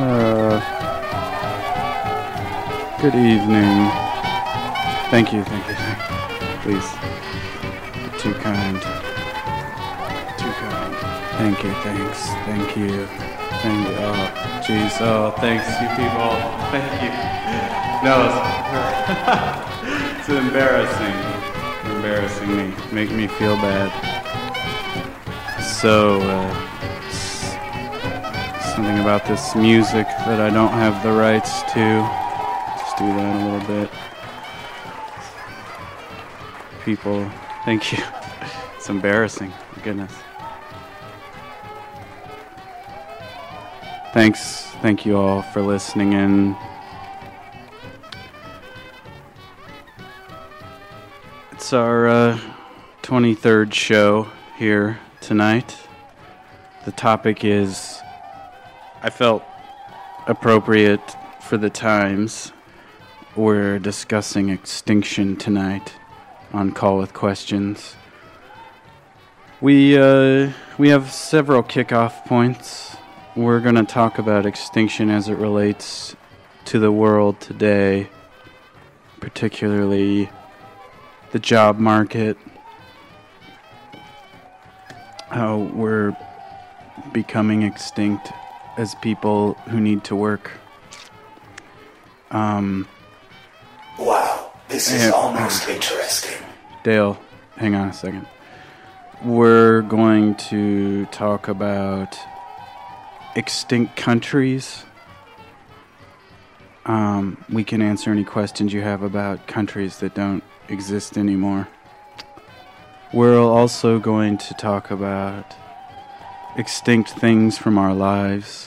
Good evening. Thank you. Please. Too kind. Thank you, thanks. Thank you. Oh, jeez. Oh, thanks, you people. Thank you. No, it's embarrassing me. Make me feel bad. So, something about this music that I don't have the rights to. Just do that a little bit. People, thank you. It's embarrassing. My goodness. Thank you all for listening in. It's our 23rd show here tonight. The topic is, I felt appropriate for the times. We're discussing extinction tonight on Call with Questions. We have several kickoff points. We're going to talk about extinction as it relates to the world today, particularly the job market, how we're becoming extinct as people who need to work. Wow, this is almost interesting. Dale, hang on a second. We're going to talk about extinct countries. We can answer any questions you have about countries that don't exist anymore. We're also going to talk about extinct things from our lives.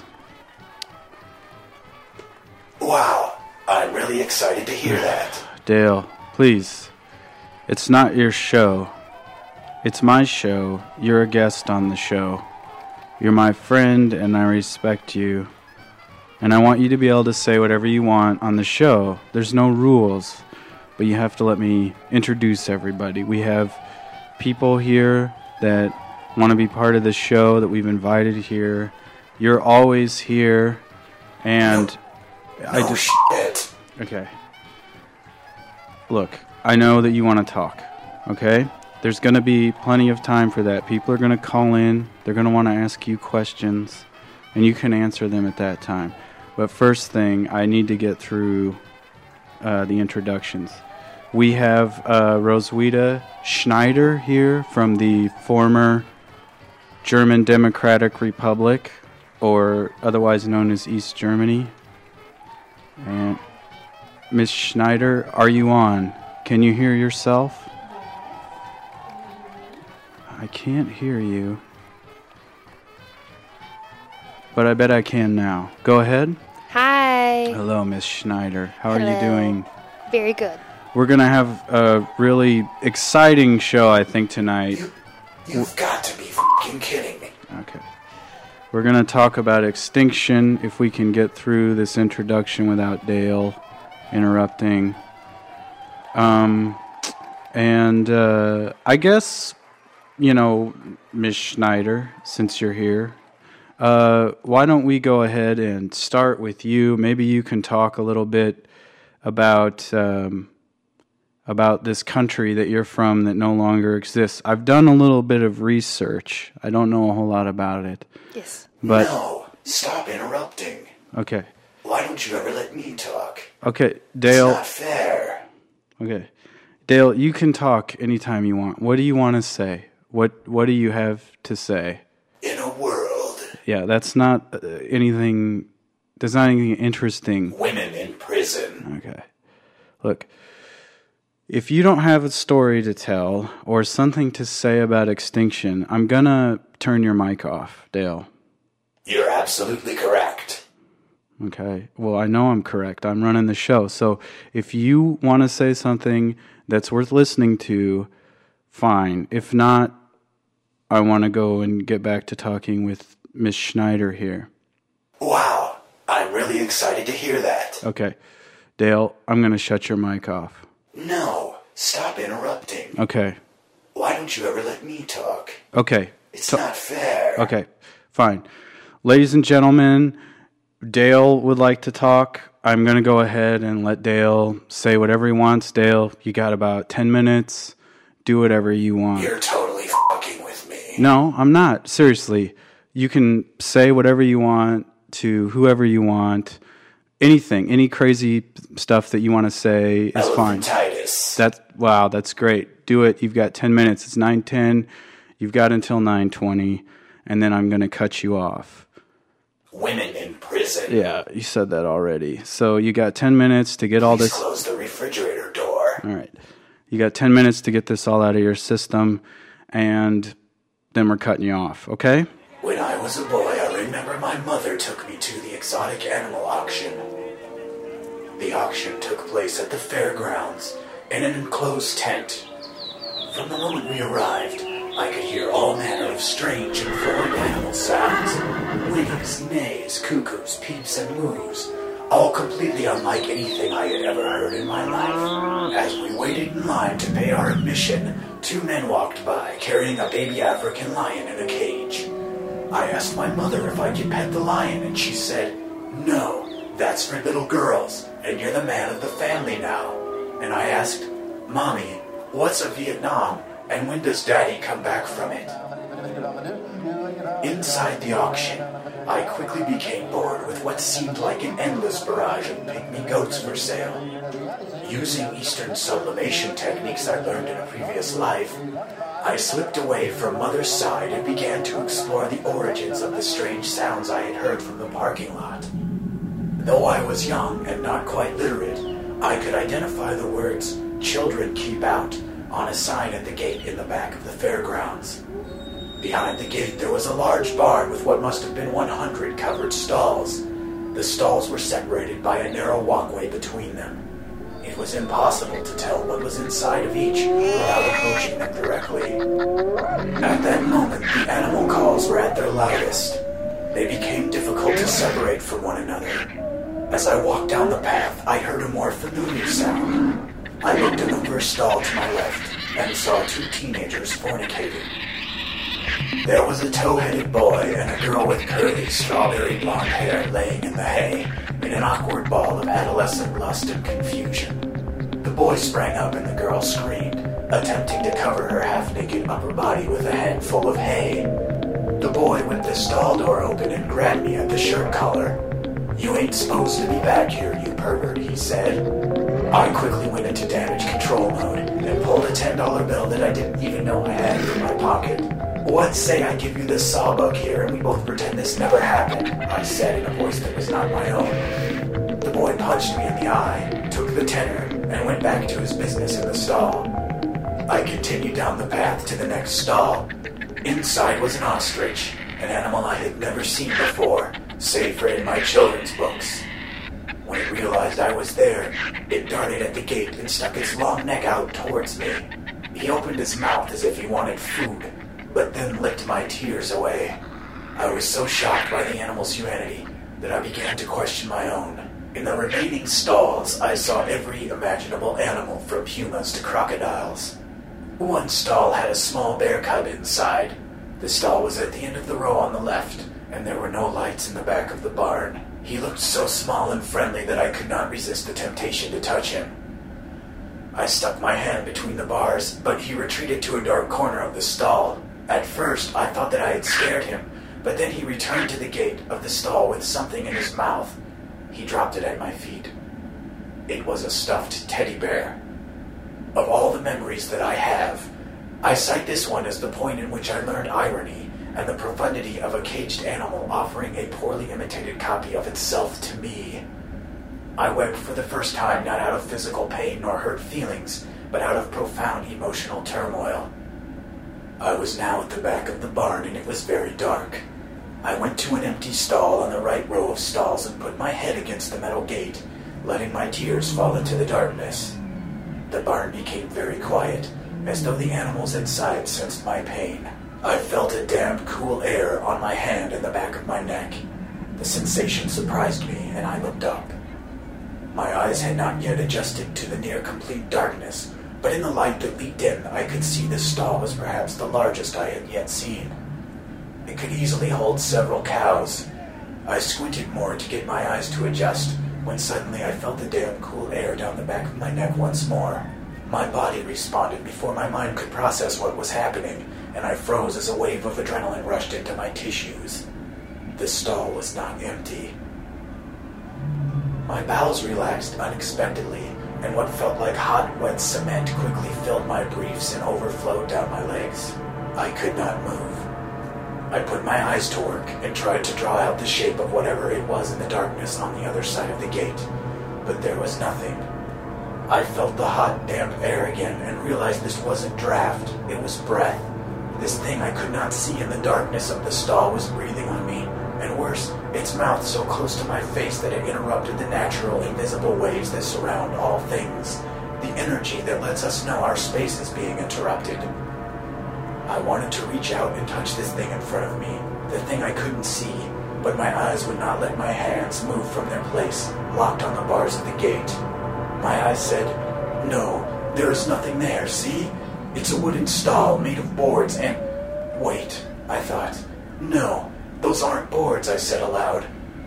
Wow, I'm really excited to hear that. Dale, please. It's not your show. It's my show. You're a guest on the show. You're my friend, and I respect you. And I want you to be able to say whatever you want on the show. There's no rules, but you have to let me introduce everybody. We have people here that want to be part of the show that we've invited here. You're always here, and shit. Okay. Look, I know that you want to talk, okay? There's going to be plenty of time for that. People are going to call in. They're going to want to ask you questions, and you can answer them at that time. But first thing, I need to get through the introductions. We have Roswitha Schneider here from the former German Democratic Republic, or otherwise known as East Germany. And Miss Schneider, are you on? Can you hear yourself? I can't hear you. But I bet I can now. Go ahead. Hi. Hello, Miss Schneider. How Hello. are you doing? Very good. We're going to have a really exciting show, I think, tonight. You've got to be fucking kidding me. Okay. We're going to talk about extinction, if we can get through this introduction without Dale interrupting. I guess, Ms. Schneider, since you're here, why don't we go ahead and start with you? Maybe you can talk a little bit about this country that you're from that no longer exists. I've done a little bit of research. I don't know a whole lot about it. Yes. But No, stop interrupting. Okay. Why don't you ever let me talk? Okay, Dale. It's not fair. Okay. Dale, you can talk anytime you want. What do you want to say? What do you have to say? In a world. Yeah, that's not anything. There's not anything interesting. Women in prison. Okay. Look, if you don't have a story to tell or something to say about extinction, I'm gonna turn your mic off, Dale. You're absolutely correct. Okay. Well, I know I'm correct. I'm running the show. So if you want to say something that's worth listening to, fine. If not, I want to go and get back to talking with Miss Schneider here. Wow, I'm really excited to hear that. Okay. Dale, I'm going to shut your mic off. No, stop interrupting. Okay. Why don't you ever let me talk? Okay. It's not fair. Okay. Fine. Ladies and gentlemen, Dale would like to talk. I'm going to go ahead and let Dale say whatever he wants. Dale, you got about 10 minutes. Do whatever you want. You're totally fucking with me. No, I'm not. Seriously. You can say whatever you want to whoever you want. Anything, any crazy stuff that you want to say is fine. Elephantitis. Wow, that's great. Do it. You've got 10 minutes. It's 9:10. You've got until 9:20, and then I'm going to cut you off. Women in prison. Yeah, you said that already. So you got 10 minutes to get all this. Close the refrigerator door. All right. You got 10 minutes to get this all out of your system, and then we're cutting you off, okay? When I was a boy, I remember my mother took me to the exotic animal auction. The auction took place at the fairgrounds in an enclosed tent. From the moment we arrived, I could hear all manner of strange and foreign animal sounds. Whinnies, neighs, cuckoos, peeps, and moos. All completely unlike anything I had ever heard in my life. As we waited in line to pay our admission, two men walked by carrying a baby African lion in a cage. I asked my mother if I could pet the lion, and she said, "No, that's for little girls, and you're the man of the family now." And I asked, "Mommy, what's a Vietnam, and when does Daddy come back from it?" Inside the auction, I quickly became bored with what seemed like an endless barrage of pygmy goats for sale. Using Eastern sublimation techniques I learned in a previous life, I slipped away from Mother's side and began to explore the origins of the strange sounds I had heard from the parking lot. Though I was young and not quite literate, I could identify the words, "Children keep out," on a sign at the gate in the back of the fairgrounds. Behind the gate there was a large barn with what must have been 100 covered stalls. The stalls were separated by a narrow walkway between them. It was impossible to tell what was inside of each without approaching them directly. At that moment, the animal calls were at their loudest. They became difficult to separate from one another. As I walked down the path, I heard a more familiar sound. I looked in the first stall to my left and saw two teenagers fornicating. There was a tow-headed boy and a girl with curly, strawberry blonde hair laying in the hay in an awkward ball of adolescent lust and confusion. The boy sprang up and the girl screamed, attempting to cover her half-naked upper body with a handful of hay. The boy whipped the stall door open and grabbed me at the shirt collar. "You ain't supposed to be back here, you pervert," he said. I quickly went into damage control mode and pulled a $10 bill that I didn't even know I had in my pocket. "What say I give you this sawbuck here and we both pretend this never happened," I said in a voice that was not my own. The boy punched me in the eye, took the tenner, and went back to his business in the stall. I continued down the path to the next stall. Inside was an ostrich, an animal I had never seen before, save for in my children's books. When it realized I was there, it darted at the gate and stuck its long neck out towards me. He opened his mouth as if he wanted food, but then licked my tears away. I was so shocked by the animal's humanity that I began to question my own. In the remaining stalls, I saw every imaginable animal from pumas to crocodiles. One stall had a small bear cub inside. The stall was at the end of the row on the left, and there were no lights in the back of the barn. He looked so small and friendly that I could not resist the temptation to touch him. I stuck my hand between the bars, but he retreated to a dark corner of the stall. At first, I thought that I had scared him, but then he returned to the gate of the stall with something in his mouth. He dropped it at my feet. It was a stuffed teddy bear. Of all the memories that I have, I cite this one as the point in which I learned irony and the profundity of a caged animal offering a poorly imitated copy of itself to me. I wept for the first time not out of physical pain nor hurt feelings, but out of profound emotional turmoil. I was now at the back of the barn and it was very dark. I went to an empty stall on the right row of stalls and put my head against the metal gate, letting my tears fall into the darkness. The barn became very quiet, as though the animals inside sensed my pain. I felt a damp, cool air on my hand and the back of my neck. The sensation surprised me, and I looked up. My eyes had not yet adjusted to the near-complete darkness, but in the light that leaked in, I could see the stall was perhaps the largest I had yet seen. It could easily hold several cows. I squinted more to get my eyes to adjust, when suddenly I felt the damn cool air down the back of my neck once more. My body responded before my mind could process what was happening, and I froze as a wave of adrenaline rushed into my tissues. The stall was not empty. My bowels relaxed unexpectedly, and what felt like hot, wet cement quickly filled my briefs and overflowed down my legs. I could not move. I put my eyes to work and tried to draw out the shape of whatever it was in the darkness on the other side of the gate, but there was nothing. I felt the hot, damp air again and realized this wasn't draft, it was breath. This thing I could not see in the darkness of the stall was breathing on me, and worse, its mouth so close to my face that it interrupted the natural, invisible waves that surround all things, the energy that lets us know our space is being interrupted. I wanted to reach out and touch this thing in front of me, the thing I couldn't see, but my eyes would not let my hands move from their place, locked on the bars of the gate. My eyes said, "No, there is nothing there, see? It's a wooden stall made of boards and..." Wait, I thought. "No, those aren't boards," I said aloud.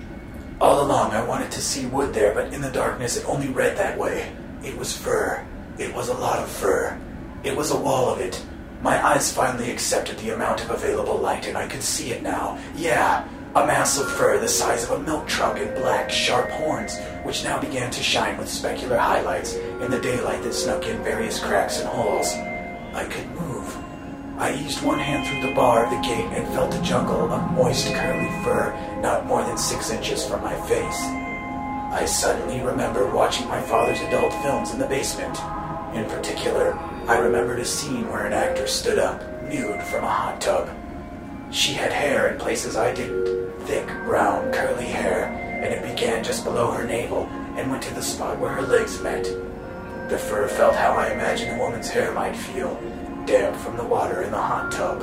All along I wanted to see wood there, but in the darkness it only read that way. It was fur. It was a lot of fur. It was a wall of it. My eyes finally accepted the amount of available light, and I could see it now. Yeah, a mass of fur the size of a milk truck and black, sharp horns, which now began to shine with specular highlights in the daylight that snuck in various cracks and holes. I could move. I eased one hand through the bar of the gate and felt a jungle of moist, curly fur not more than 6 inches from my face. I suddenly remembered watching my father's adult films in the basement. In particular, I remembered a scene where an actor stood up, nude, from a hot tub. She had hair in places I didn't. Thick, brown, curly hair, and it began just below her navel and went to the spot where her legs met. The fur felt how I imagined a woman's hair might feel, damp from the water in the hot tub.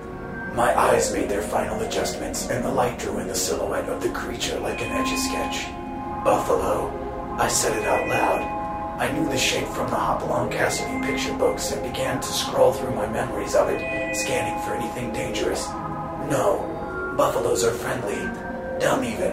My eyes made their final adjustments, and the light drew in the silhouette of the creature like an Etch-a-Sketch. Buffalo. I said it out loud. I knew the shape from the Hopalong Cassidy picture books and began to scroll through my memories of it, scanning for anything dangerous. No, buffaloes are friendly, dumb even.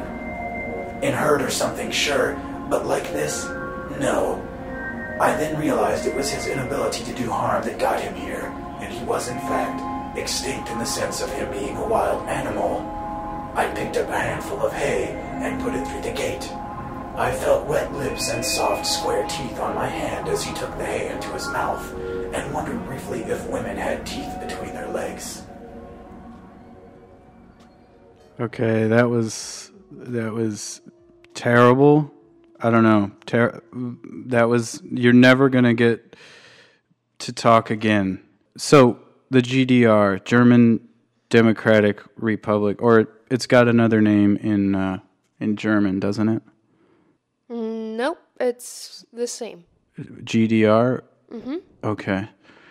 In herd or something, sure, but like this, no. I then realized it was his inability to do harm that got him here, and he was in fact extinct in the sense of him being a wild animal. I picked up a handful of hay and put it through the gate. I felt wet lips and soft, square teeth on my hand as he took the hay into his mouth, and wondered briefly if women had teeth between their legs. Okay, that was terrible. I don't know. You're never going to get to talk again. So, the GDR, German Democratic Republic, or it's got another name in German, doesn't it? Nope, it's the same. GDR? Mm-hmm. Okay.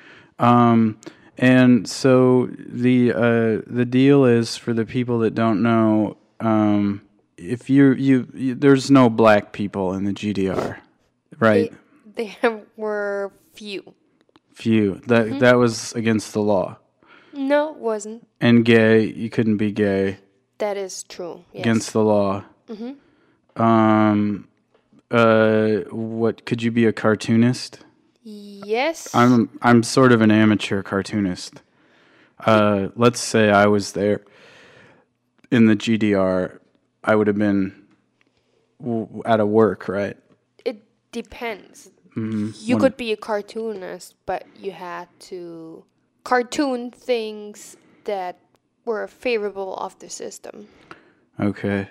And so the deal is, for the people that don't know, if you there's no black people in the GDR, right? There were few. Few. That was against the law. No, it wasn't. And gay, you couldn't be gay. That is true. Yes. Against the law. Mm-hmm. What, could you be a cartoonist? Yes. I'm sort of an amateur cartoonist. Let's say I was there in the GDR. I would have been out of work, right? It depends. Mm-hmm. You could be a cartoonist, but you had to cartoon things that were favorable of the system. Okay.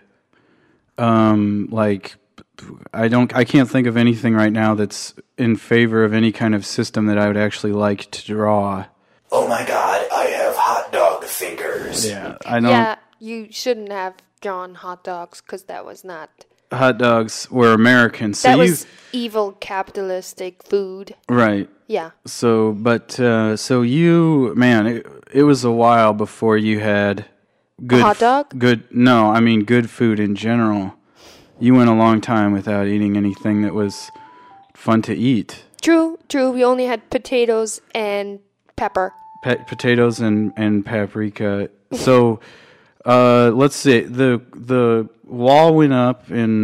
Like, I can't think of anything right now that's in favor of any kind of system that I would actually like to draw. Oh my god, I have hot dog fingers. Yeah, I don't. Yeah, you shouldn't have drawn hot dogs because that was not. Hot dogs were American. So that was evil capitalistic food. Right. Yeah. So, so you, man, it was a while before you had good hot dog? No, I mean good food in general. You went a long time without eating anything that was fun to eat. True. We only had potatoes and pepper. Potatoes and paprika. So, Let's see. The wall went up in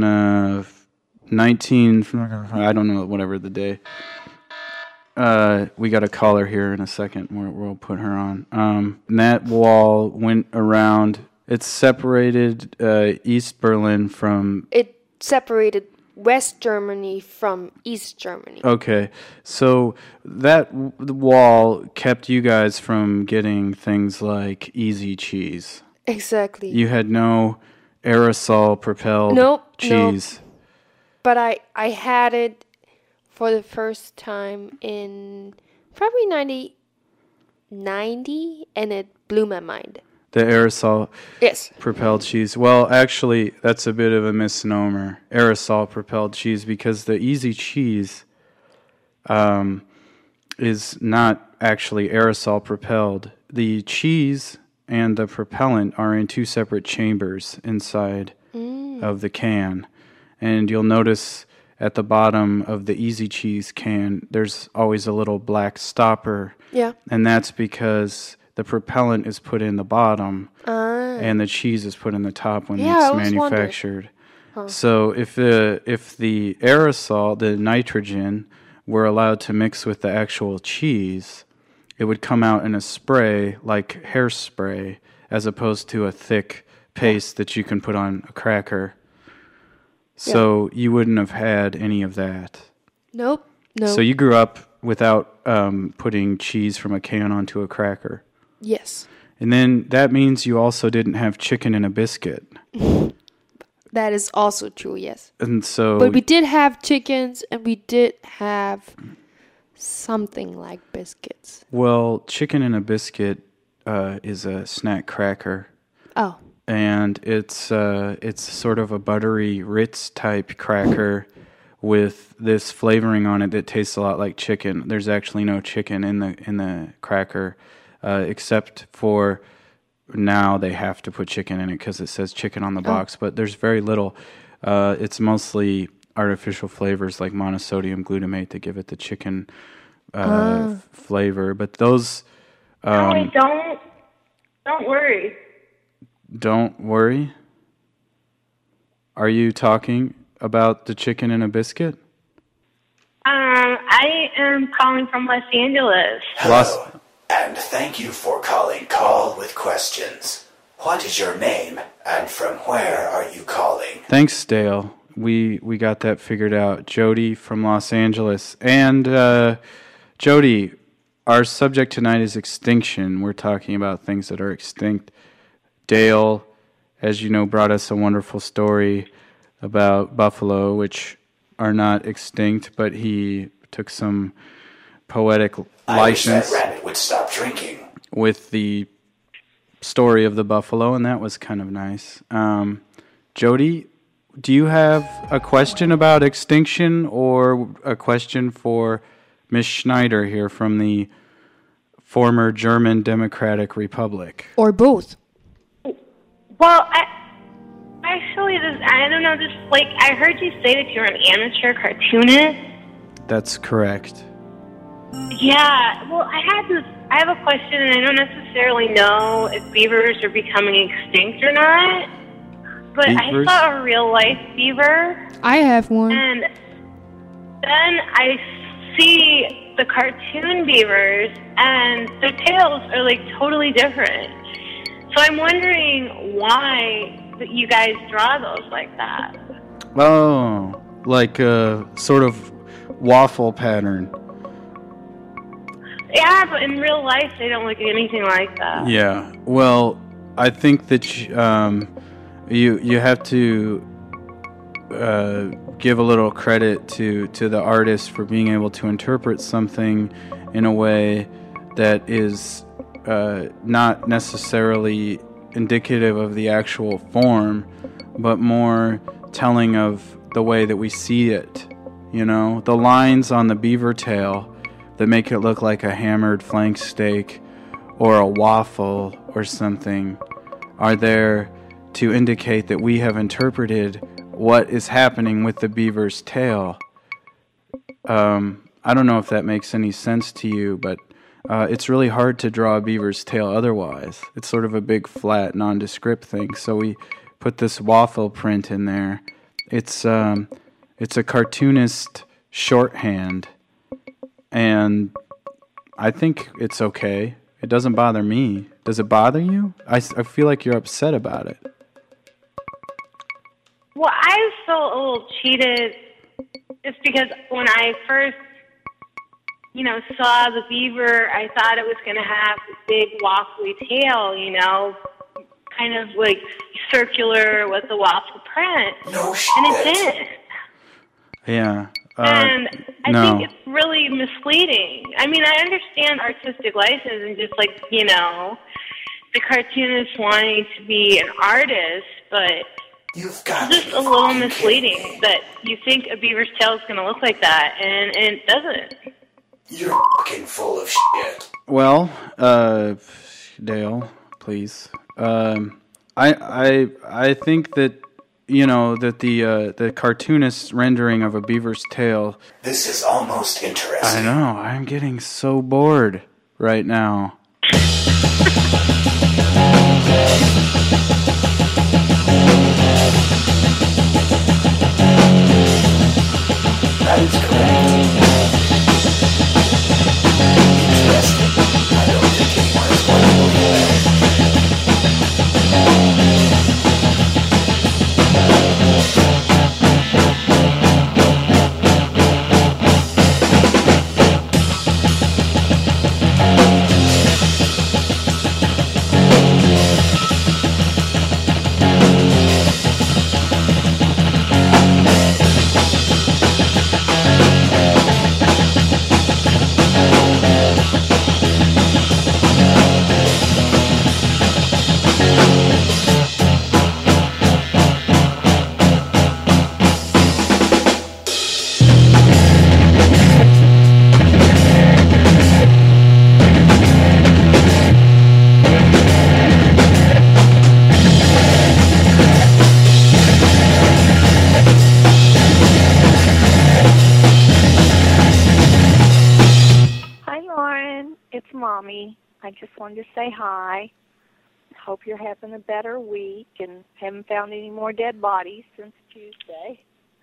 19. I don't know, whatever the day. We got a caller here in a second. We'll put her on. And that wall went around. It separated East Berlin from. It separated West Germany from East Germany. Okay, so that wall kept you guys from getting things like easy cheese. Exactly. You had no aerosol propelled cheese. Nope. But I had it for the first time in probably 1990, and it blew my mind. The aerosol Yes. propelled cheese. Well, actually, that's a bit of a misnomer. Aerosol propelled cheese, because the easy cheese is not actually aerosol propelled. The cheese and the propellant are in two separate chambers inside of the can. And you'll notice at the bottom of the easy cheese can, there's always a little black stopper. Yeah. And that's because the propellant is put in the bottom and the cheese is put in the top when it's manufactured. So if the aerosol, the nitrogen, were allowed to mix with the actual cheese, it would come out in a spray like hairspray, as opposed to a thick paste that you can put on a cracker. So you wouldn't have had any of that. Nope. No. So you grew up without putting cheese from a can onto a cracker. Yes. And then that means you also didn't have chicken in a biscuit. That is also true, yes. And so, but we did have chickens, and we did have something like biscuits. Well, chicken in a biscuit is a snack cracker. Oh. And it's sort of a buttery Ritz type cracker with this flavoring on it that tastes a lot like chicken. There's actually no chicken in the cracker, except for now they have to put chicken in it because it says chicken on the box. But there's very little. It's mostly artificial flavors like monosodium glutamate that give it the chicken flavor. But those. Don't worry. Don't worry. Are you talking about the chicken in a biscuit? I am calling from Los Angeles. Hello, and thank you for calling Call with Questions. What is your name, and from where are you calling? Thanks, Dale. We got that figured out. Jody from Los Angeles. And Jody, our subject tonight is extinction. We're talking about things that are extinct. Dale, as you know, brought us a wonderful story about buffalo, which are not extinct, but he took some poetic license. I wish that rabbit would stop drinking. With the story of the buffalo, and that was kind of nice. Jody, do you have a question about extinction or a question for Miss Schneider here from the former German Democratic Republic? Or both. Well, I don't know, I heard you say that you're an amateur cartoonist. That's correct. Yeah, well, I have a question, and I don't necessarily know if beavers are becoming extinct or not, but Beavers? I saw a real-life beaver, I have one. and then I see the cartoon beavers, and their tails are, totally different. So I'm wondering why that you guys draw those like that. Oh, like a sort of waffle pattern. Yeah, but in real life, they don't look anything like that. Yeah, well, I think that you have to give a little credit to the artist for being able to interpret something in a way that is not necessarily indicative of the actual form, but more telling of the way that we see it. You know, the lines on the beaver tail that make it look like a hammered flank steak or a waffle or something are there to indicate that we have interpreted what is happening with the beaver's tail. I don't know if that makes any sense to you, but it's really hard to draw a beaver's tail otherwise. It's sort of a big, flat, nondescript thing. So we put this waffle print in there. It's a cartoonist shorthand, and I think it's okay. It doesn't bother me. Does it bother you? I feel like you're upset about it. Well, I felt a little cheated just because when I first, saw the beaver, I thought it was going to have this big waffly tail, kind of like circular with the waffle print. No shit. And it didn't. Yeah. And I no. think it's really misleading. I mean, I understand artistic license and just the cartoonist wanting to be an artist, but You've got it's just a little misleading that you think a beaver's tail is going to look like that, and it doesn't. You're fucking full of shit. Well, Dale, please. I think that that the cartoonist rendering of a beaver's tail. This is almost interesting. I know. I'm getting so bored right now. That is correct. Interesting. I don't think anyone is going to believe Mommy. I just wanted to say hi. Hope you're having a better week and haven't found any more dead bodies since Tuesday.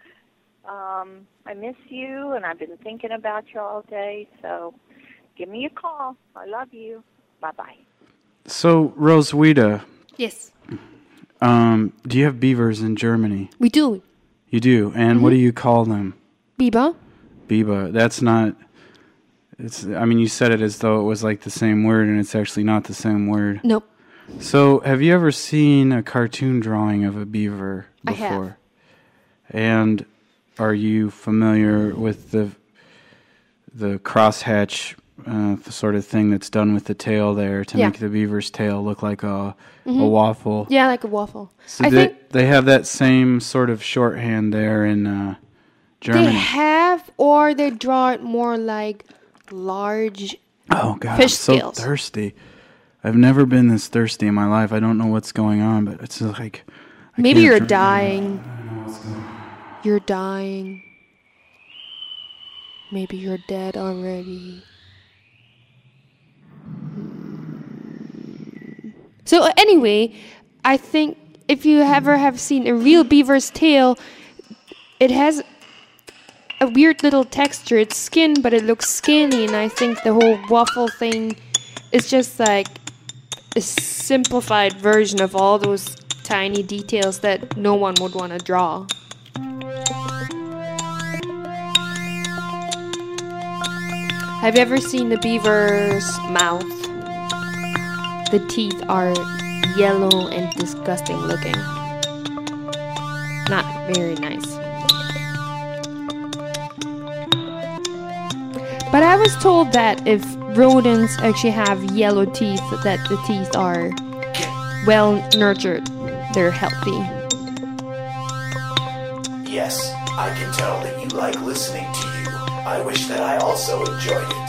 I miss you, and I've been thinking about you all day, so give me a call. I love you. Bye-bye. So, Roswitha. Yes. Do you have beavers in Germany? We do. You do? And what do you call them? Biber. Biber. That's not... you said it as though it was like the same word, and it's actually not the same word. Nope. So, have you ever seen a cartoon drawing of a beaver before? I have. And are you familiar with the crosshatch sort of thing that's done with the tail there to make the beaver's tail look like a waffle? Yeah, like a waffle. So they have that same sort of shorthand there in Germany. They have, or they draw it more like large fish scales. So thirsty. I've never been this thirsty in my life. I don't know what's going on, but it's like... Maybe you're dying. You're dying. Maybe you're dead already. So anyway, I think if you ever have seen a real beaver's tail, it has a weird little texture. It's skin, but it looks skinny, and I think the whole waffle thing is just like a simplified version of all those tiny details that no one would want to draw. Have you ever seen the beaver's mouth? The teeth are yellow and disgusting looking. Not very nice. But I was told that if rodents actually have yellow teeth, that the teeth are well nurtured. They're healthy. Yes, I can tell that you like listening to you. I wish that I also enjoyed it.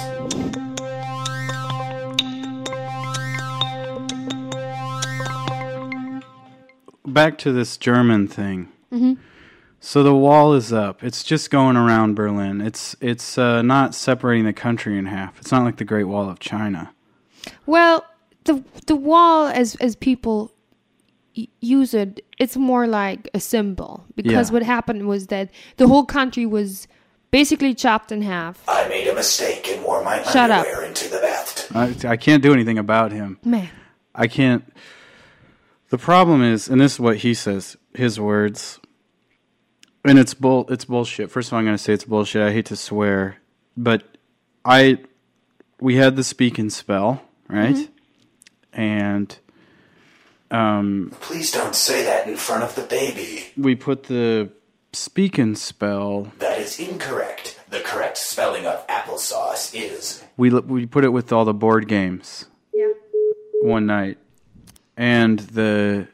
Back to this German thing. Mm-hmm. So the wall is up. It's just going around Berlin. It's not separating the country in half. It's not like the Great Wall of China. Well, the wall, as people use it, it's more like a symbol. Because what happened was that the whole country was basically chopped in half. I made a mistake and wore my underwear into the bathtub. I can't do anything about him. Man. I can't. The problem is, and this is what he says, his words, and it's bullshit. First of all, I'm going to say it's bullshit. I hate to swear, but we had the speak and spell, right? Mm-hmm. And please don't say that in front of the baby. We put the speak and spell. That is incorrect. The correct spelling of applesauce is. We put it with all the board games. Yeah. One night, and the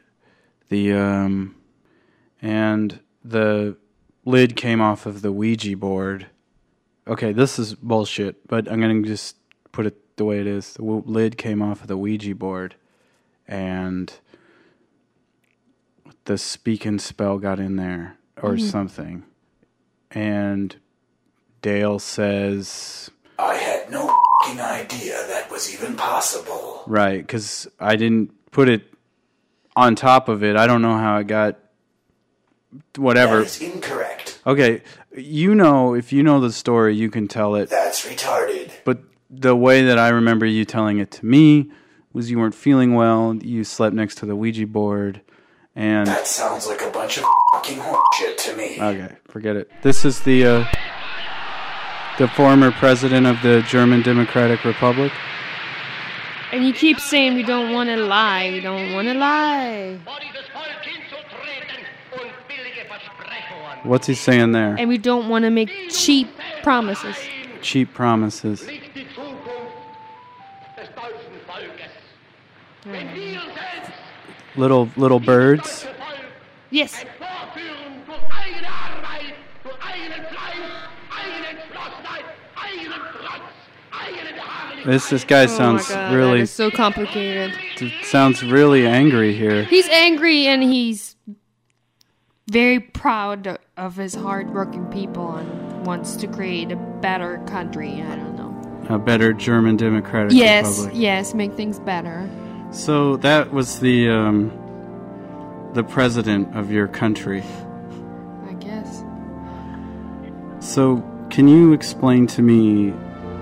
lid came off of the Ouija board. Okay, this is bullshit, but I'm gonna just put it the way it is. The lid came off of the Ouija board, and the speak and spell got in there or something. And Dale says, I had no f***ing idea that was even possible. Right, because I didn't put it on top of it. I don't know how it got whatever. That is incorrect. Okay, if you know the story, you can tell it. That's retarded. But the way that I remember you telling it to me was you weren't feeling well, you slept next to the Ouija board, and... That sounds like a bunch of f***ing horseshit to me. Okay, forget it. This is the former president of the German Democratic Republic. And you keep saying we don't want to lie. We don't want to lie. What's he saying there? And we don't want to make cheap promises. Cheap promises. Little birds. Yes. This guy sounds really... That is so complicated. Sounds really angry here. He's angry and he's very proud of his hardworking people and wants to create a better country. I don't know. A better German Democratic Republic. Yes, make things better. So that was the president of your country. I guess. So can you explain to me...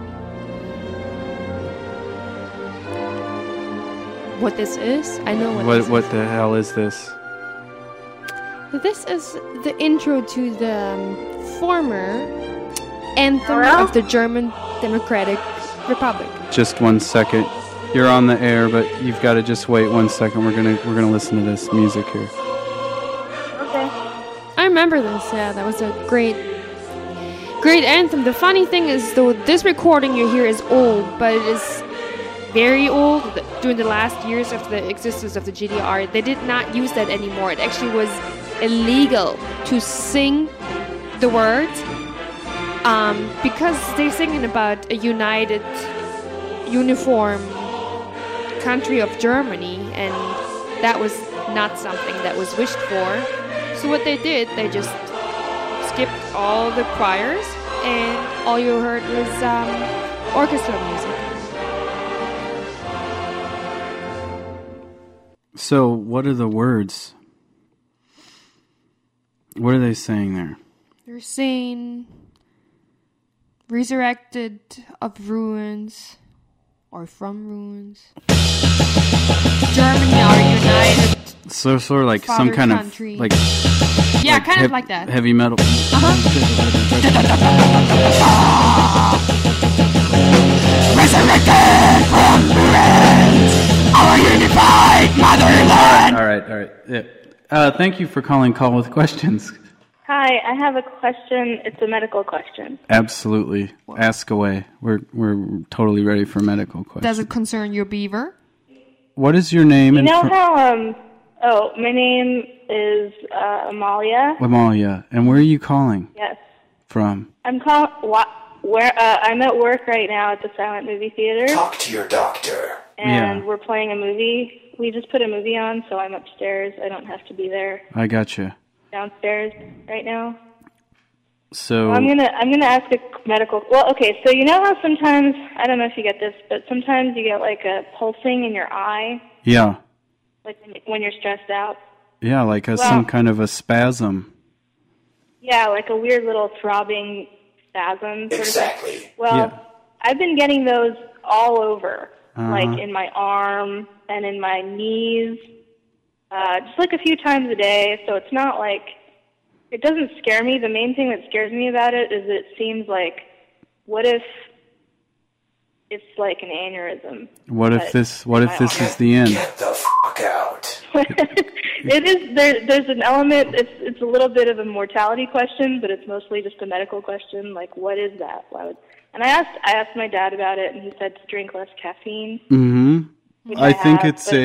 what this is? I know what the hell is this? This is the intro to the former anthem of the German Democratic Republic. Just 1 second. You're on the air, but you've got to just wait 1 second. We're gonna listen to this music here. Okay. I remember this. Yeah, that was a great anthem. The funny thing is, though, this recording you hear is old, but it is very old. During the last years of the existence of the GDR, they did not use that anymore. It actually was illegal to sing the words because they're singing about a united, uniform country of Germany, and that was not something that was wished for. So what they did, they just skipped all the choirs, and all you heard was orchestra music. So, what are the words? What are they saying there? They're saying, resurrected of ruins, or from ruins. Germany are united. So, sort of like some kind country. Of, like... Yeah, like kind of like that. Heavy metal. Resurrected from ruins, our unified motherland. All right. Yeah. Thank you for calling Call with Questions. Hi, I have a question. It's a medical question. Absolutely. Ask away. We're totally ready for medical questions. Does it concern your beaver? What is your name? You know how, my name is Amalia. Amalia. And where are you calling? Yes. From? I'm calling, I'm at work right now at the Silent Movie Theater. Talk to your doctor. And we're playing a movie. We just put a movie on, so I'm upstairs. I don't have to be there. I gotcha. downstairs right now. So I'm gonna ask a medical. Well, okay. So you know how sometimes, I don't know if you get this, but sometimes you get like a pulsing in your eye, yeah, like when you're stressed out. yeah, like some kind of a spasm. Yeah, like a weird little throbbing spasm. Sort Exactly. of. Well, Yeah. I've been getting those all over, Uh-huh. like in my arm and in my knees, just like a few times a day. So it's not like, it doesn't scare me. The main thing that scares me about it is it seems like, what if it's like an aneurysm? What if this is the end? Get the fuck out. It is. There's an element. It's a little bit of a mortality question, but it's mostly just a medical question. Like, what is that? Why would? And I asked my dad about it, and he said to drink less caffeine. Mm-hmm. Which I think have, it's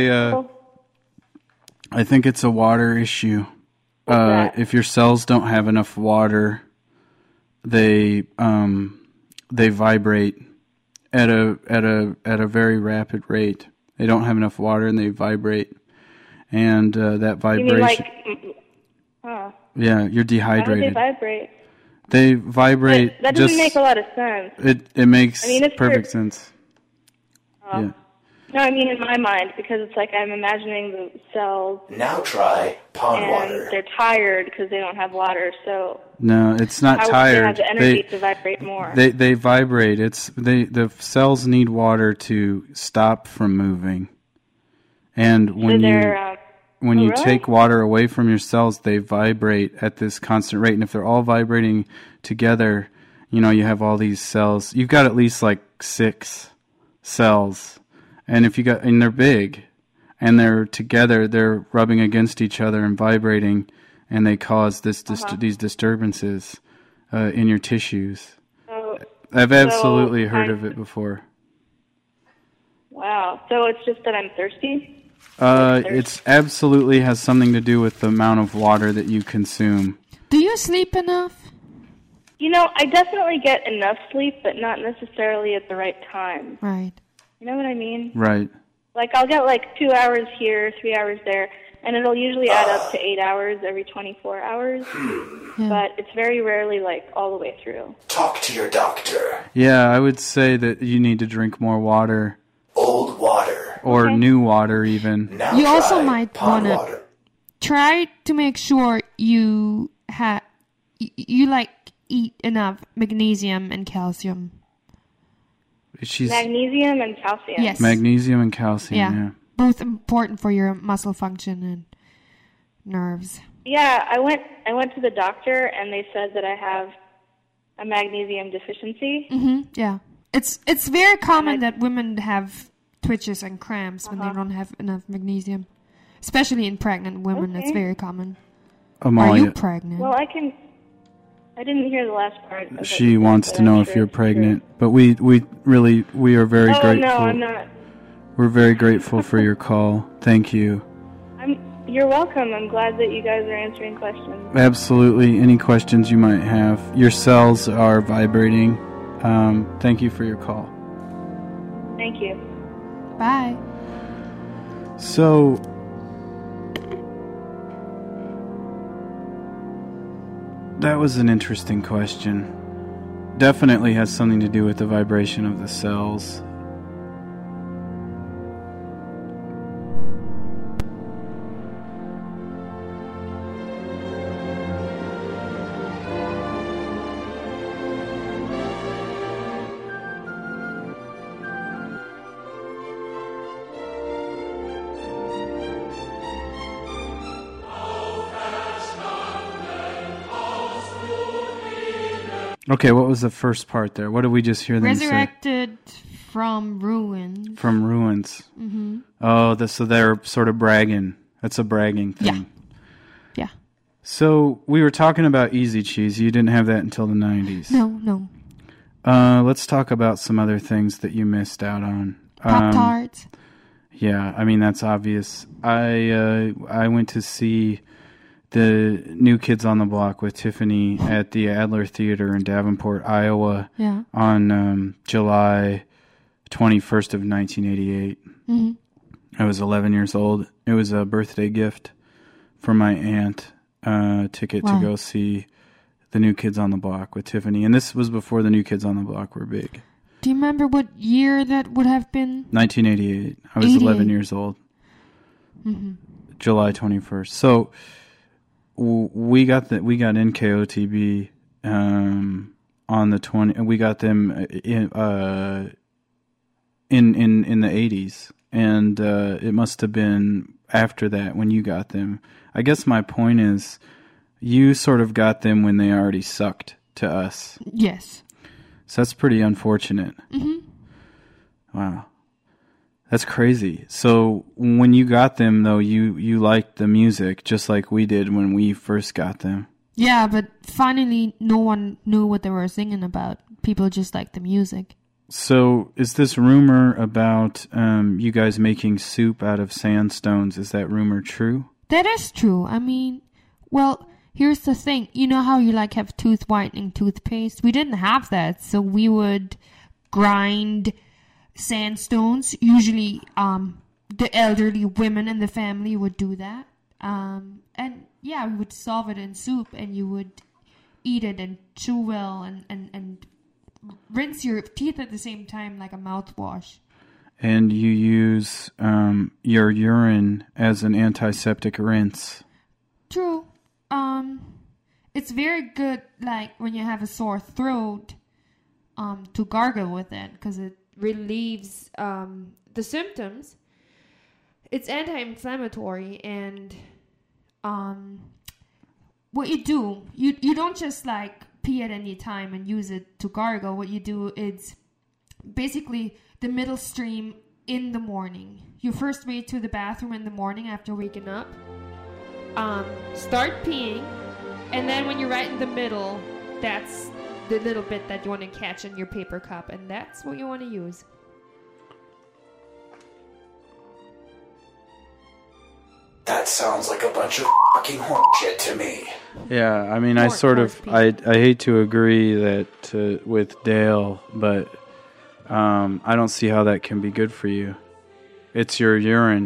I think it's a water issue. If your cells don't have enough water, they vibrate at a very rapid rate. They don't have enough water and they vibrate, and that vibration. You mean like, yeah, you're how do they dehydrated. vibrate? They vibrate. That doesn't make a lot of sense. It makes if perfect sense. Yeah. No, I mean in my mind, because it's like I'm imagining the cells Now try pond and water. they're tired because they don't have water. So No, it's not how tired. would they have the energy to vibrate more? They vibrate. The cells need water to stop from moving, and when you really? take water away from your cells, they vibrate at this constant rate. And if they're all vibrating together, you have all these cells. You've got at least like 6 cells, and and they're big, and they're together, they're rubbing against each other and vibrating, and they cause these disturbances in your tissues. I've absolutely heard of it before. Wow. So it's just that I'm thirsty? It's absolutely has something to do with the amount of water that you consume. Do you sleep enough? I definitely get enough sleep, but not necessarily at the right time. Right. You know what I mean? Right. Like, I'll get like 2 hours here, 3 hours there, and it'll usually add up to 8 hours every 24 hours. Yeah. But it's very rarely like all the way through. Talk to your doctor. Yeah, I would say that you need to drink more water. Old water. Or new water, even. Now You try also might pond wanna water. try to make sure you eat enough magnesium and calcium. Magnesium and calcium. Yes. Magnesium and calcium, yeah. Both important for your muscle function and nerves. Yeah, I went to the doctor, and they said that I have a magnesium deficiency. Mm-hmm. Yeah. It's very common that women have twitches and cramps when they don't have enough magnesium. Especially in pregnant women, it's very common. Amalia, Are you pregnant? Well, I didn't hear the last part. Of she it, wants but to know I'm if sure you're it's pregnant. But we are very true. Oh, grateful. no, I'm not. We're very grateful for your call. Thank you. You're welcome. I'm glad that you guys are answering questions. Absolutely. Any questions you might have. Your cells are vibrating. Thank you for your call. Thank you. Bye. So, that was an interesting question. Definitely has something to do with the vibration of the cells. Okay, what was the first part there? What did we just hear them say? Resurrected from ruins. From ruins. Mm-hmm. Oh, so they're sort of bragging. That's a bragging thing. Yeah. So we were talking about Easy Cheese. You didn't have that until the 90s. No. Let's talk about some other things that you missed out on. Pop-Tarts. Yeah, I mean, that's obvious. I went to see the New Kids on the Block with Tiffany at the Adler Theater in Davenport, Iowa, on July 21st of 1988. Mm-hmm. I was 11 years old. It was a birthday gift for my aunt. ticket Wow. to go see the New Kids on the Block with Tiffany. And this was before the New Kids on the Block were big. Do you remember what year that would have been? 1988. I was 88. 11 years old. July 21st. So we got NKOTB on the 20. We got them in the 80s, and it must have been after that when you got them. I guess my point is, you sort of got them when they already sucked to us. Yes. So that's pretty unfortunate. Wow. That's crazy. So when you got them, though, you liked the music just like we did when we first got them. Yeah, but finally no one knew what they were singing about. People just liked the music. So is this rumor about you guys making soup out of sandstones, is that rumor true? That is true. I mean, well, here's the thing. You know how you like have tooth whitening toothpaste? We didn't have that, so we would grind sandstones. Usually the elderly women in the family would do that. And yeah, we would solve it in soup, and you would eat it and chew well and rinse your teeth at the same time like a mouthwash. And you use your urine as an antiseptic rinse. True. It's very good, like when you have a sore throat, to gargle with it because it relieves the symptoms. It's anti-inflammatory, and what you do, you don't just like pee at any time and use it to gargle. What you do is basically the middle stream in the morning. You first wait to the bathroom in the morning after waking up. Start peeing, and then when you're right in the middle, that's the little bit that you want to catch in your paper cup, and that's what you want to use. That sounds like a bunch of fucking horse shit to me. Yeah, I mean, I hate to agree that with Dale, but I don't see how that can be good for you. It's your urine.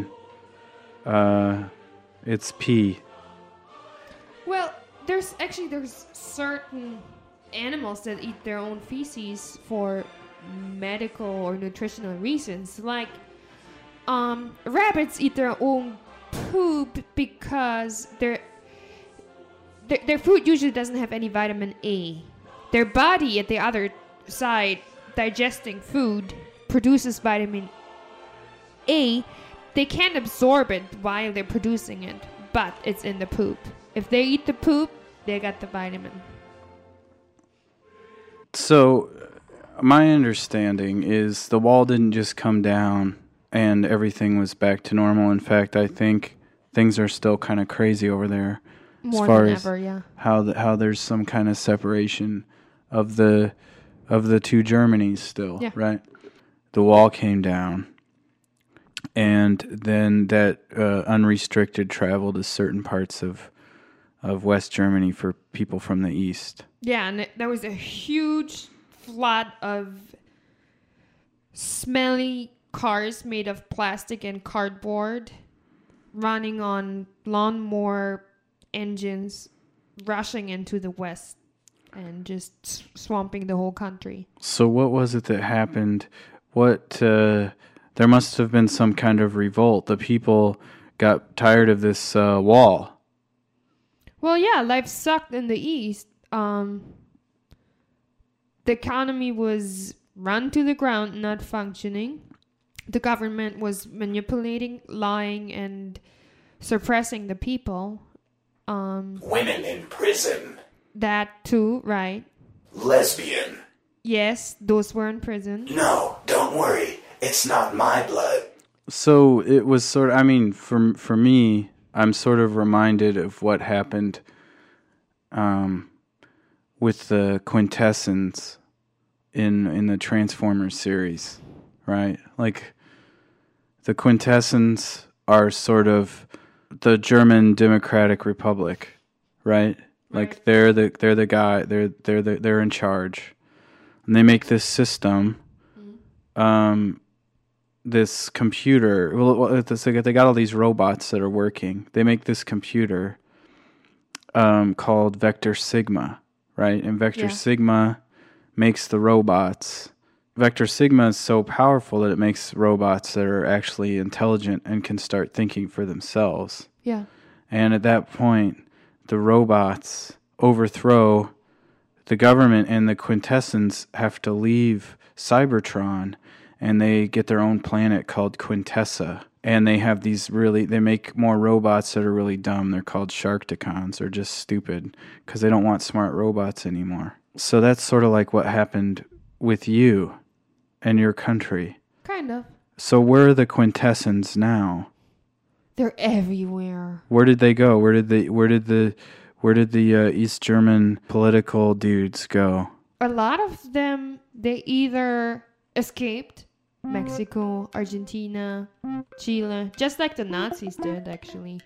It's pee. Well, there's certain animals that eat their own feces for medical or nutritional reasons. Like, rabbits eat their own poop because their food usually doesn't have any vitamin A. Their body at the other side, digesting food, produces vitamin A. They can't absorb it while they're producing it, but it's in the poop. If they eat the poop, they got the vitamin. So, my understanding is the wall didn't just come down and everything was back to normal. In fact, I think things are still kind of crazy over there. More as far than as ever, yeah. How there's some kind of separation of the two Germanys still, Yeah. right? The wall came down, and then that unrestricted travel to certain parts of West Germany for people from the east. Yeah, and there was a huge flood of smelly cars made of plastic and cardboard running on lawnmower engines rushing into the west and just swamping the whole country. So what was it that happened? There must have been some kind of revolt. The people got tired of this wall. Well, yeah, life sucked in the east. The economy was run to the ground, not functioning. The government was manipulating, lying, and suppressing the people. Women in prison. That too, right? Lesbian. Yes, those were in prison. No, don't worry. It's not my blood. So it was sort of, I mean, for me, I'm sort of reminded of what happened with the Quintessence in the Transformers series, right? Like, the Quintessence are sort of the German Democratic Republic, right? Like, they're in charge, and they make this system, this computer. Well, they got all these robots that are working. They make this computer called Vector Sigma, right? And Vector Yeah. Sigma makes the robots. Vector Sigma is so powerful that it makes robots that are actually intelligent and can start thinking for themselves. Yeah. And at that point, the robots overthrow the government, and the Quintessence have to leave Cybertron, and they get their own planet called Quintessa. And they have they make more robots that are really dumb. They're called Sharkticons. They're just stupid because they don't want smart robots anymore. So that's sort of like what happened with you and your country. Kind of. So where are the Quintessence now? They're everywhere. Where did they go? Where did the East German political dudes go? A lot of them, they either escaped Mexico, Argentina, Chile, just like the Nazis did, actually.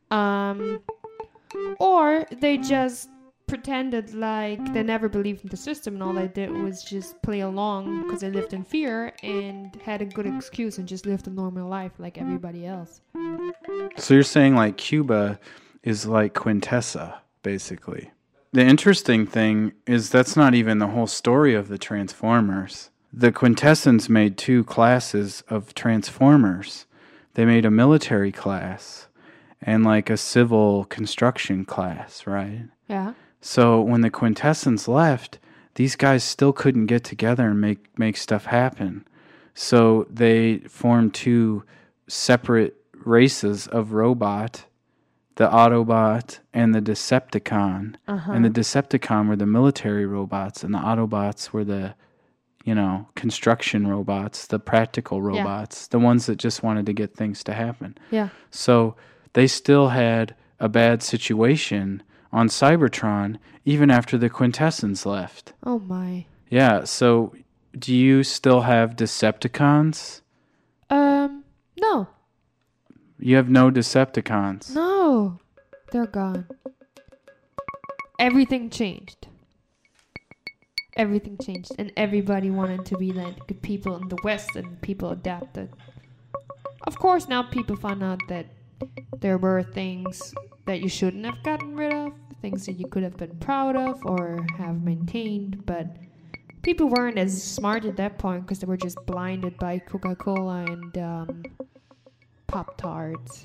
Or they just pretended like they never believed in the system, and all they did was just play along because they lived in fear and had a good excuse and just lived a normal life like everybody else. So you're saying like Cuba is like Quintessa, basically. The interesting thing is that's not even the whole story of the Transformers. The Quintessence made 2 classes of Transformers. They made a military class and like a civil construction class, right? Yeah. So when the Quintessence left, these guys still couldn't get together and make stuff happen. So they formed 2 separate races of robot, the Autobot and the Decepticon. And the Decepticon were the military robots, and the Autobots were the, construction robots, the practical robots, the ones that just wanted to get things to happen. Yeah. So they still had a bad situation on Cybertron even after the Quintessence left. Oh my. Yeah, so do you still have Decepticons? No. You have no Decepticons. No. They're gone. Everything changed. Everything changed, and everybody wanted to be like good people in the West, and people adapted. Of course, now people found out that there were things that you shouldn't have gotten rid of, things that you could have been proud of or have maintained, but people weren't as smart at that point because they were just blinded by Coca-Cola and Pop-Tarts.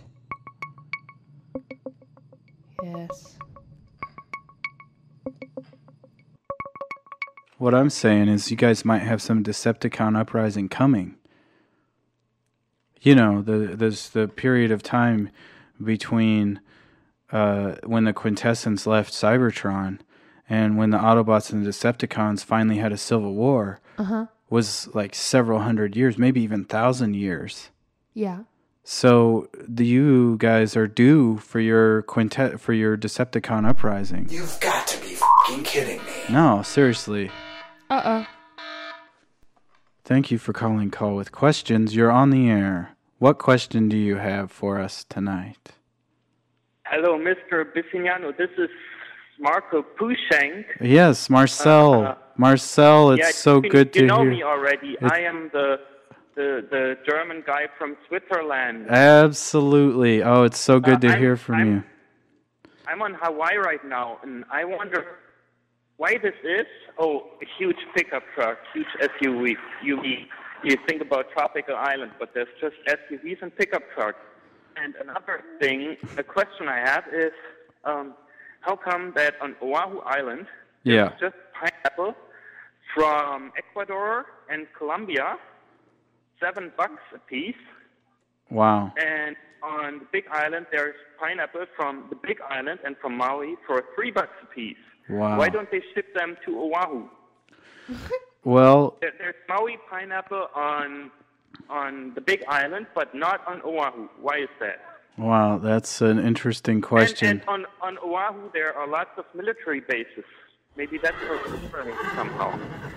Yes. What I'm saying is you guys might have some Decepticon uprising coming. There's the period of time between when the Quintessence left Cybertron and when the Autobots and the Decepticons finally had a civil war was like several hundred years, maybe even 1,000 years. Yeah. So you guys are due for your Decepticon uprising. You've got to be f***ing kidding me. No, seriously. Uh-oh. Thank you for calling Call with Questions. You're on the air. What question do you have for us tonight? Hello, Mr. Bissignano. This is Marco Pushank. Yes, Marcel. Marcel, it's so good to hear. You know me already. I am the German guy from Switzerland. Absolutely. Oh, it's so good to hear from you. I'm on Hawaii right now, and I wonder why this is. Oh, a huge pickup truck, huge SUV. You think about tropical island, but there's just SUVs and pickup trucks. And another thing, a question I have is, how come that on Oahu Island, there's just pineapple from Ecuador and Colombia, $7 a piece. Wow. And on the Big Island, there's pineapple from the Big Island and from Maui for $3 a piece. Wow. Why don't they ship them to Oahu? Well, there's Maui pineapple on the Big Island, but not on Oahu. Why is that? Wow, that's an interesting question. And on Oahu, there are lots of military bases. Maybe that's somehow.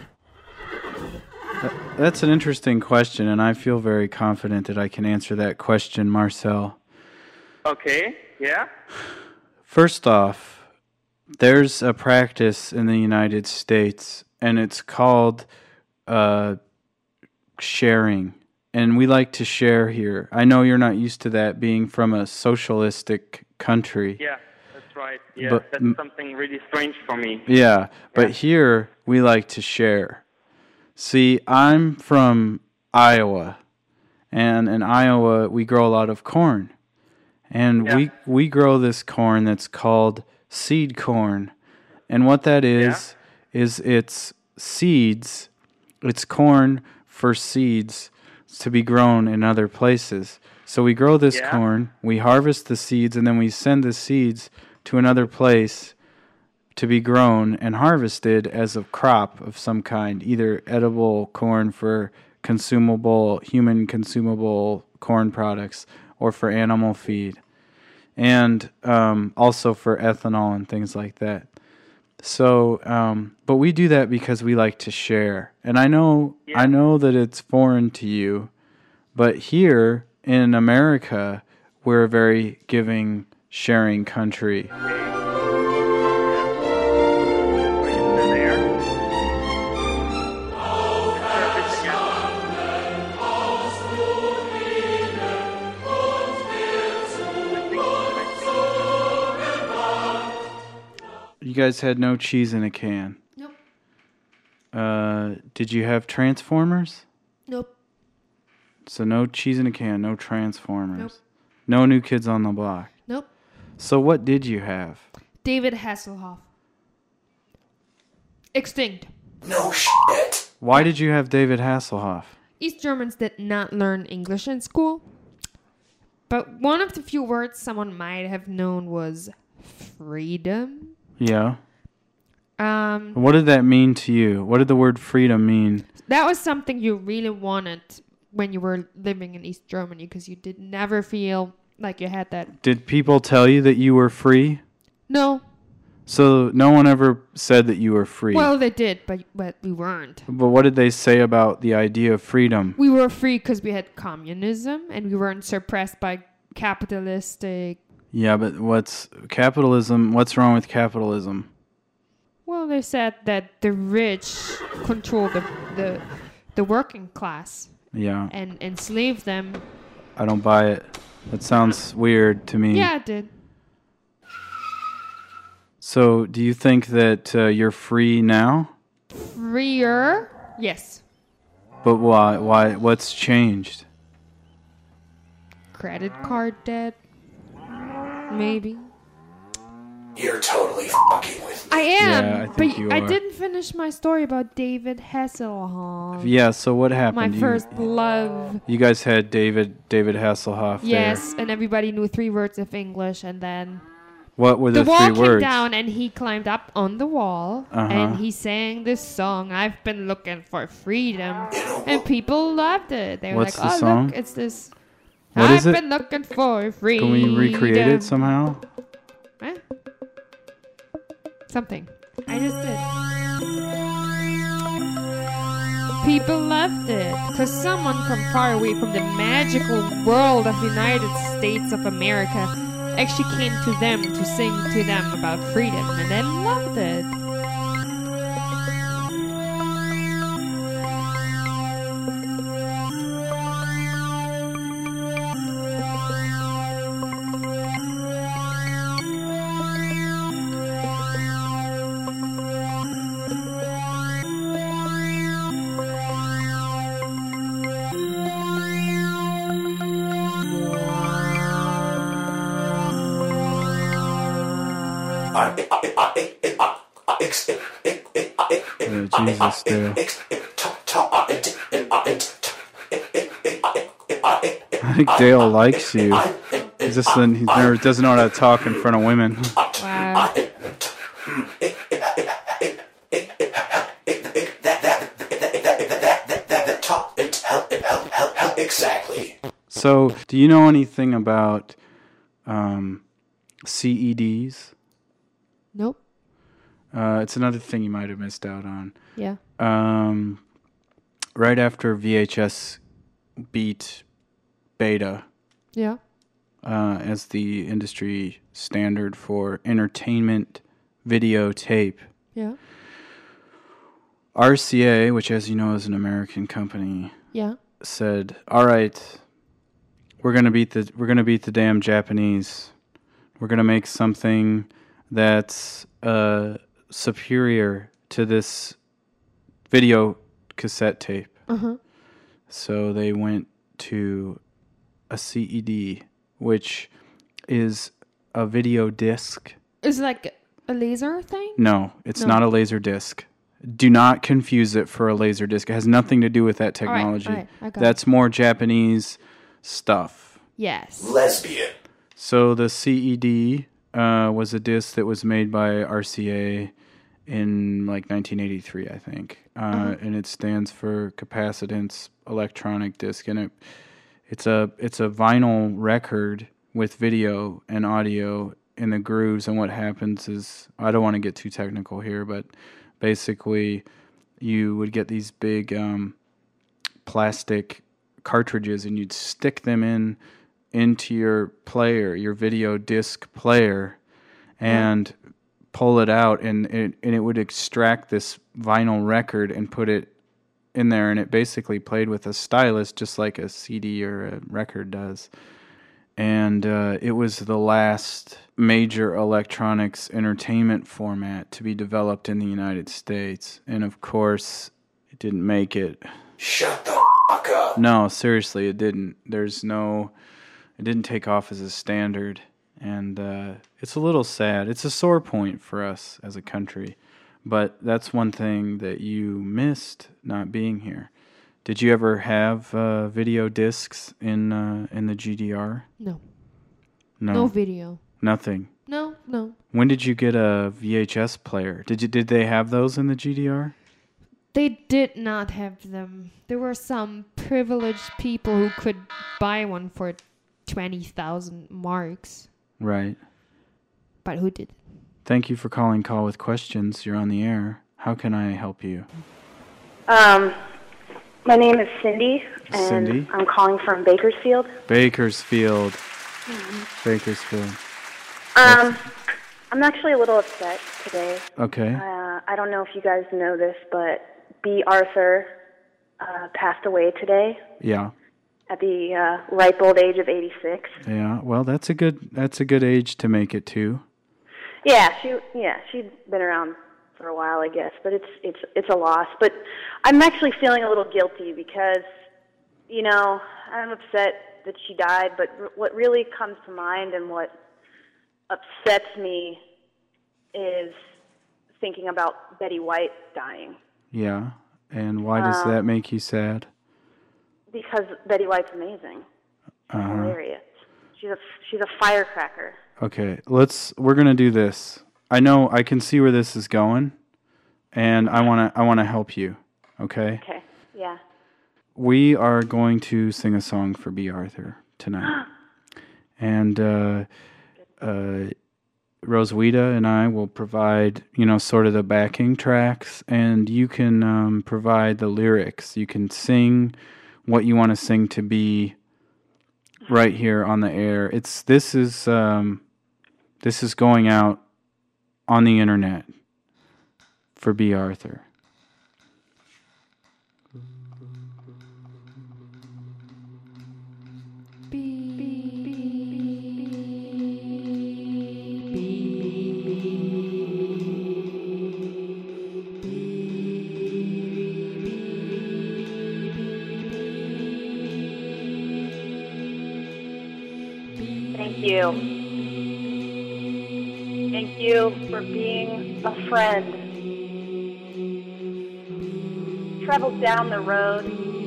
That's an interesting question, and I feel very confident that I can answer that question, Marcel. Okay, yeah? First off, there's a practice in the United States, and it's called sharing. And we like to share here. I know you're not used to that being from a socialistic country. Yeah. That's right. Yeah, But- that's something really strange for me. Yeah, but here we like to share. See, I'm from Iowa, and in Iowa we grow a lot of corn. And Yeah. we grow this corn that's called seed corn. And what that is it's seeds, it's corn for seeds to be grown in other places. So we grow this Yeah. corn, we harvest the seeds, and then we send the seeds to another place to be grown and harvested as a crop of some kind, either edible corn for human consumable corn products, or for animal feed, and also for ethanol and things like that. So, but we do that because we like to share. And I know that it's foreign to you, but here in America, we're a very giving, sharing country. You guys had no cheese in a can. Nope. Did you have Transformers? Nope. So no cheese in a can, no Transformers. Nope. No New Kids on the Block. Nope. So what did you have? David Hasselhoff. Extinct. No shit. Why did you have David Hasselhoff? East Germans did not learn English in school. But one of the few words someone might have known was freedom. Yeah. What did that mean to you? What did the word freedom mean? That was something you really wanted when you were living in East Germany, because you did never feel like you had that. Did people tell you that you were free? No. So no one ever said that you were free. Well, they did, but we weren't. But what did they say about the idea of freedom? We were free because we had communism and we weren't suppressed by capitalistic. Yeah, but what's capitalism? What's wrong with capitalism? Well, they said that the rich control the working class Yeah, and enslave them. I don't buy it. That sounds weird to me. Yeah, it did. So, do you think that you're free now? Freer? Yes. But why? Why? What's changed? Credit card debt? Maybe. You're totally fucking with me. I am, Yeah, I think but you I are. didn't finish my story about David Hasselhoff. Yeah. So what happened? My first love. You guys had David Hasselhoff Yes, there. and everybody knew 3 words of English, and then What were the wall 3 came words? down, and he climbed up on the wall, Uh-huh. and he sang this song, "I've been looking for freedom," and people loved it. They were What's like, the "Oh, song? look, it's this." What I've is it? been looking for freedom. Can we recreate it somehow? Huh? Something. I just did. People loved it because someone from far away from the magical world of the United States of America actually came to them to sing to them about freedom, and they loved it. Jesus, there. I think Dale likes you. He never doesn't know how to talk in front of women. Wow. Exactly. So, do you know anything about CEDs? Nope. It's another thing you might have missed out on. Yeah. Right after VHS beat Beta Yeah. as the industry standard for entertainment videotape, Yeah. RCA, which as you know is an American company, Yeah. said, "All right, we're gonna beat the damn Japanese. We're going to make something that's superior to this video cassette tape. Uh-huh. So they went to a CED, which is a video disc. Is it like a laser thing? No, it's No. not a laser disc. Do not confuse it for a laser disc. It has nothing to do with that technology. all right, I got That's more Japanese stuff. Yes. Lesbian. So the CED was a disc that was made by RCA in like 1983, I think, and it stands for capacitance electronic disc, and it's a vinyl record with video and audio in the grooves. And what happens is, I don't want to get too technical here, but basically you would get these big plastic cartridges, and you'd stick them into your player, your video disc player, and pull it out, and it would extract this vinyl record and put it in there, and it basically played with a stylus just like a CD or a record does. And it was the last major electronics entertainment format to be developed in the United States. And of course, it didn't make it. Shut the fuck up. No, seriously, it didn't. It didn't take off as a standard. And it's a little sad. It's a sore point for us as a country. But that's one thing that you missed not being here. Did you ever have video discs in the GDR? No. No. No video. Nothing. No. When did you get a VHS player? Did they have those in the GDR? They did not have them. There were some privileged people who could buy one for 20,000 marks. Right. But who did? Thank you for calling Call with Questions. You're on the air. How can I help you? My name is Cindy, and Cindy? I'm calling from Bakersfield. Bakersfield. Bakersfield. I'm actually a little upset today. Okay. I don't know if you guys know this, but B. Arthur passed away today Yeah. at the ripe old age of 86. Yeah. Well, that's a good age to make it to. Yeah, she'd been around for a while, I guess, but it's a loss. But I'm actually feeling a little guilty because, I'm upset that she died, but what really comes to mind and what upsets me is thinking about Betty White dying. Yeah. And why does that make you sad? Because Betty White's amazing. She's hilarious. She's a firecracker. Okay, we're going to do this. I can see where this is going, and I want to help you, okay? Okay, yeah. We are going to sing a song for B. Arthur tonight. And Roswitha and I will provide, sort of the backing tracks, and you can provide the lyrics. You can sing what you want to sing to be right here on the air. This is going out on the internet for B. Arthur. Thank you. Thank you for being a friend. Traveled down the road,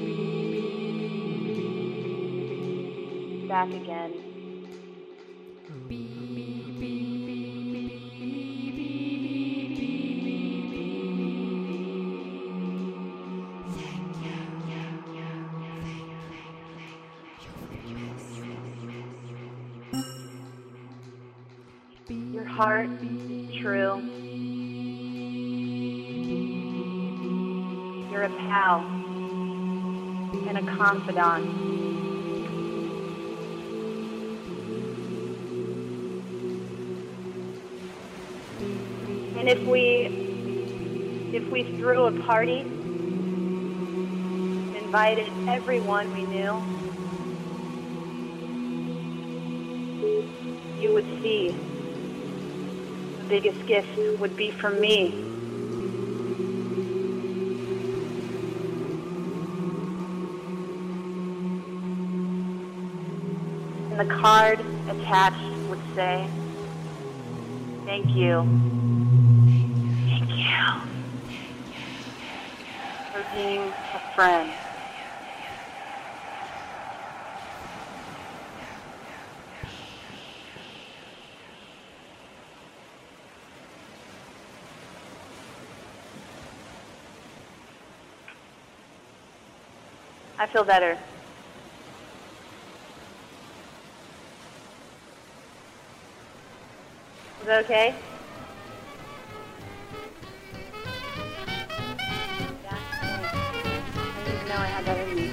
back again. Your heart, true. You're a pal and a confidant. And if we threw a party, invited everyone we knew, you would see. The biggest gift would be from me. And the card attached would say, thank you. Thank you. For being a friend. I feel better. Is that okay? Yeah. I didn't even know I had that in me.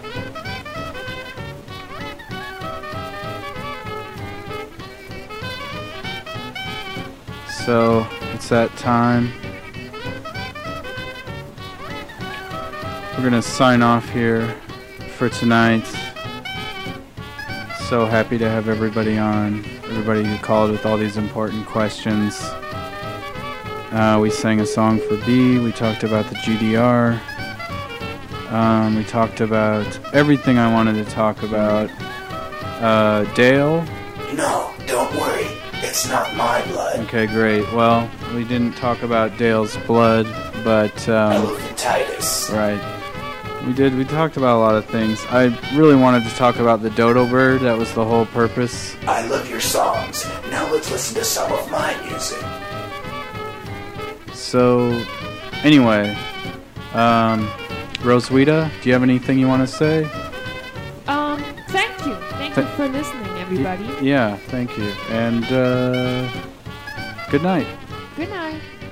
So, it's that time. We're gonna sign off here for tonight. So happy to have everybody on. Everybody who called with all these important questions. We sang a song for B. We talked about the GDR. We talked about everything I wanted to talk about. Dale? No, don't worry. It's not my blood. Okay, great. Well, we didn't talk about Dale's blood, but... elephantitis. Right. We did. We talked about a lot of things. I really wanted to talk about the dodo bird. That was the whole purpose. I love your songs. Now let's listen to some of my music. So, anyway, Roswitha, do you have anything you want to say? Thank you. Thank you for listening, everybody. Yeah, thank you. And, good night. Good night.